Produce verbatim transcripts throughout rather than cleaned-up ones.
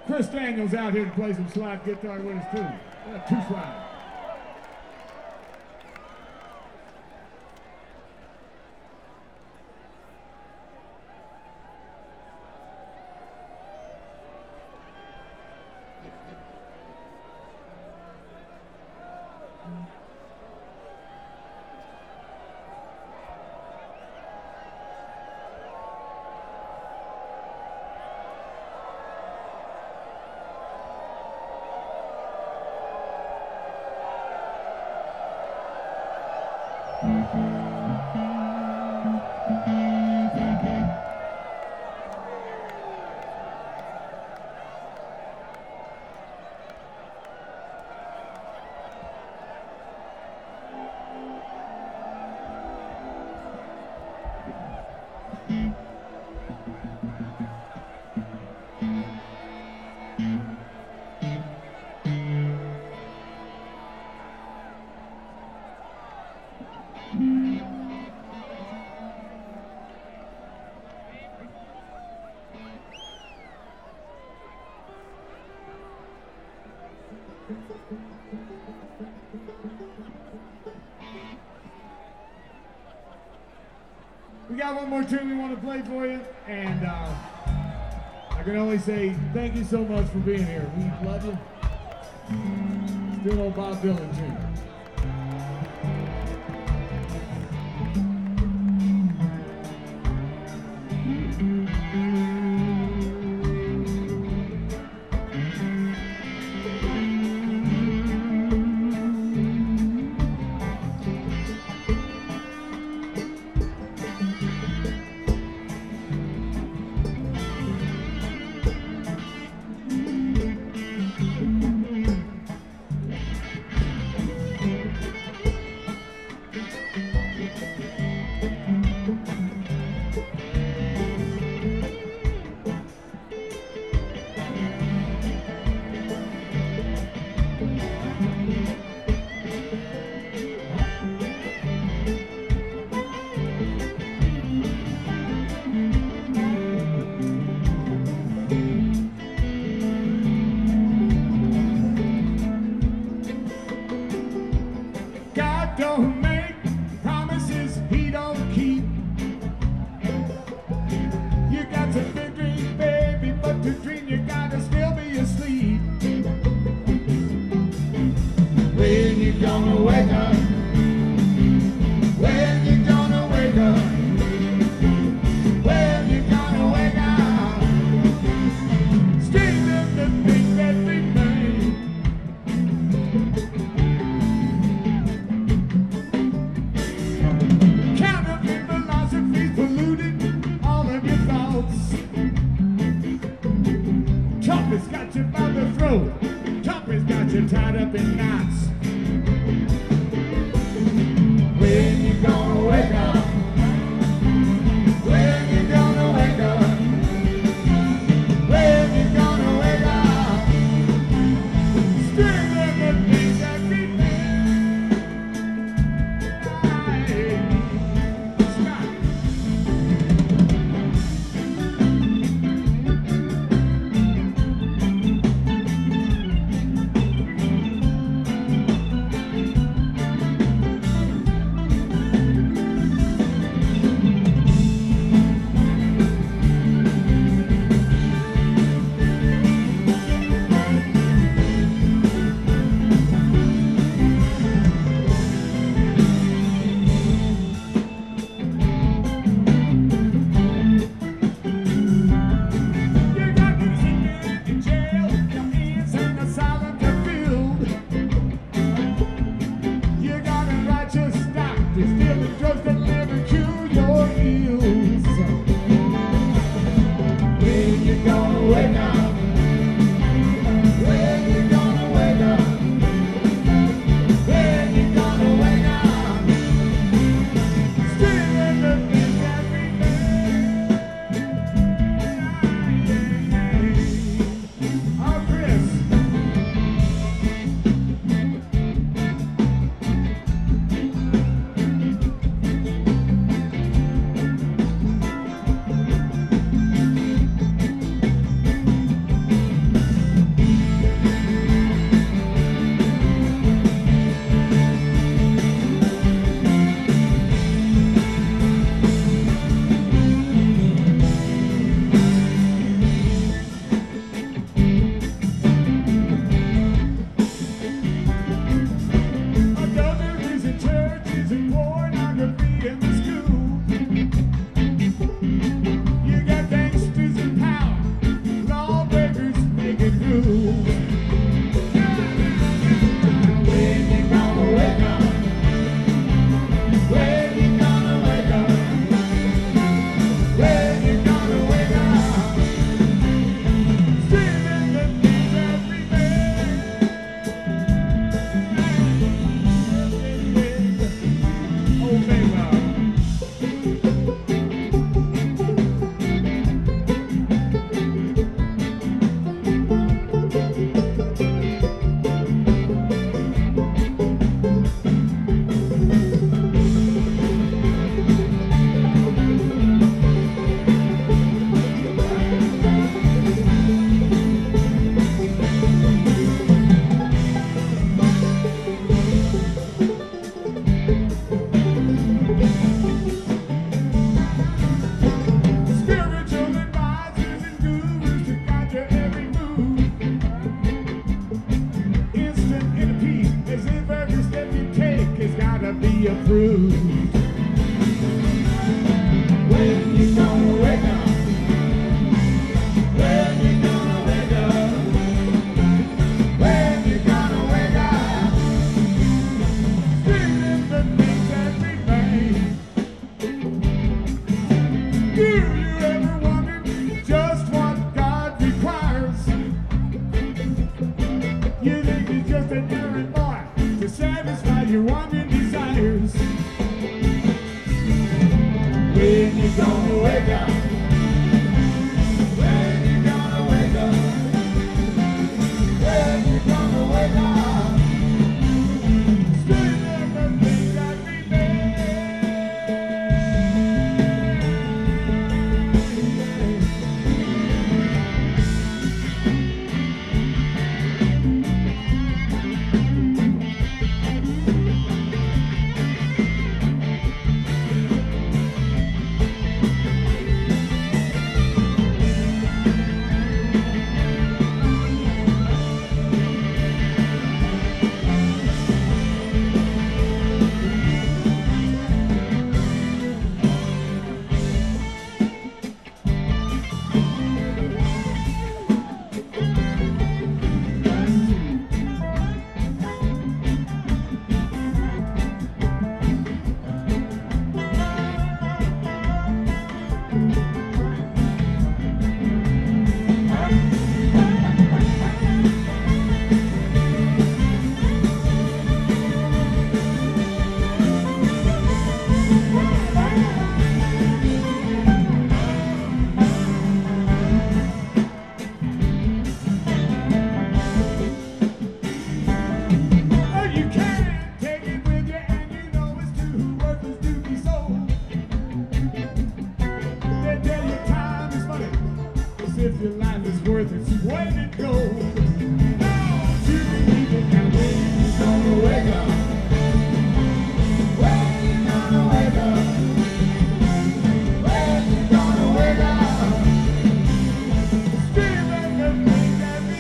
Chris Daniels out here to play some slide guitar with us too. Uh, two slide. We got one more tune we want to play for you, and uh, I can only say thank you so much for being here. We love you. Still old Bob Dylan tune. Don't make promises he don't keep. You got to big dreams, baby, but to dream you gotta still be asleep. When you gonna wake up? When you gonna wake up? When you gonna wake up? Still in the things that remain. Counterfeit philosophies polluted all of your thoughts. Trumpet's got you by the throat. Trumpet's got you tied up in knots. When you gonna wake up? When you gonna wake up? When you gonna wake up? Still in the things that remain. Scott. just an errand boy to satisfy your wandering desires. When you gonna wake up? When you gonna wake up? When you gonna wake up? Still everything got me if your life is worth its weight in gold. Don't you believe it now? When you gonna wake up? When you gonna wake up? When you gonna wake up? Still everything that we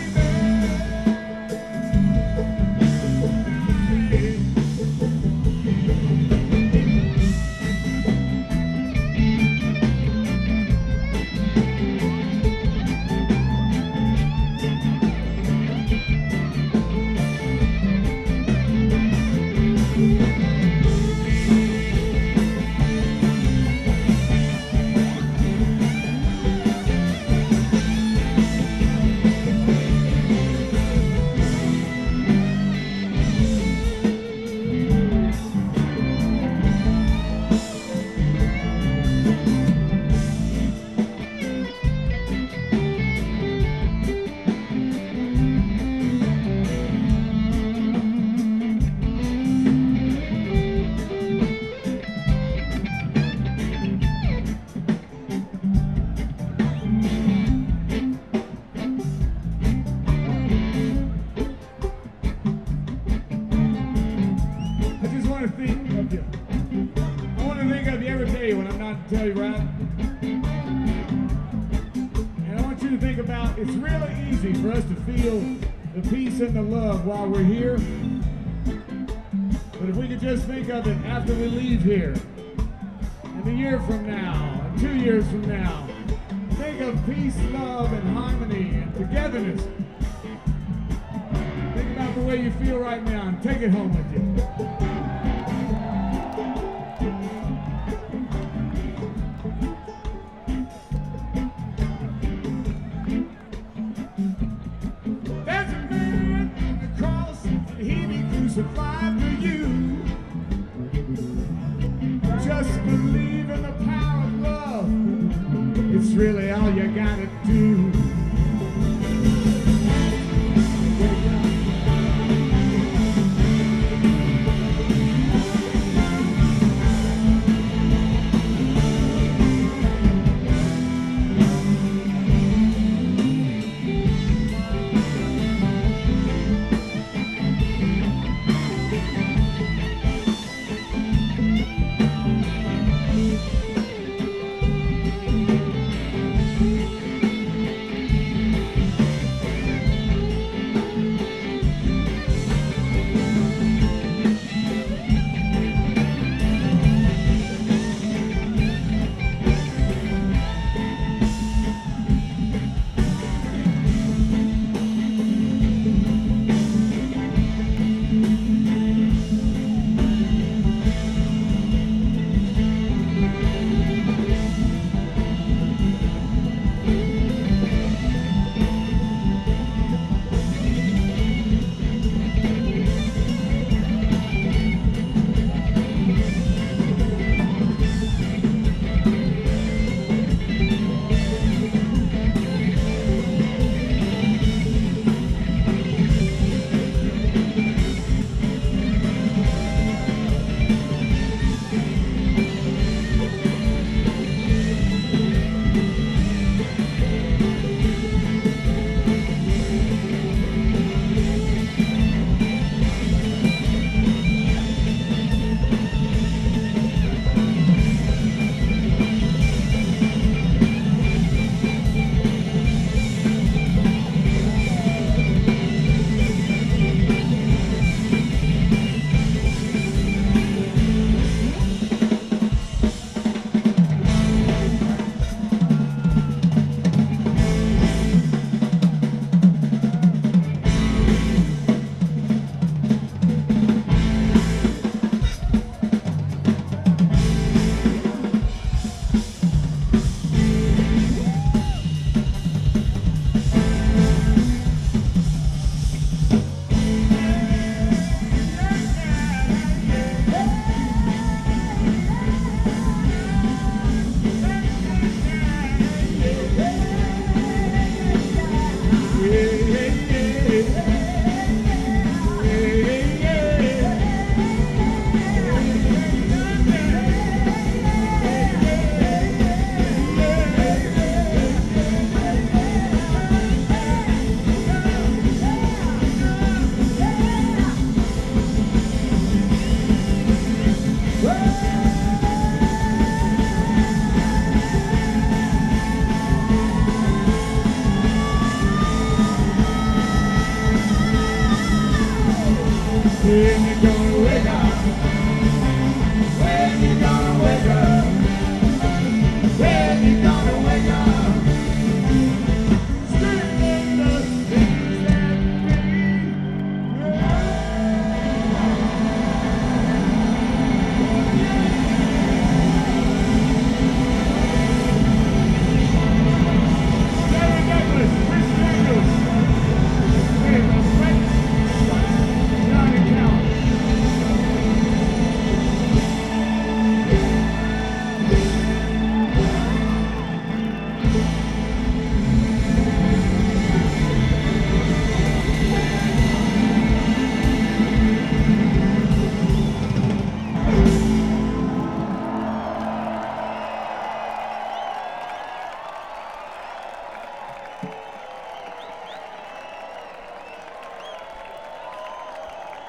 when I'm not to tell you right. And I want you to think about, it's really easy for us to feel the peace and the love while we're here. But if we could just think of it after we leave here, and a year from now, and two years from now, think of peace, love, and harmony, and togetherness. Think about the way you feel right now, and take it home with you. Crucified for you. Just believe in the power of love. It's really all you gotta do. In the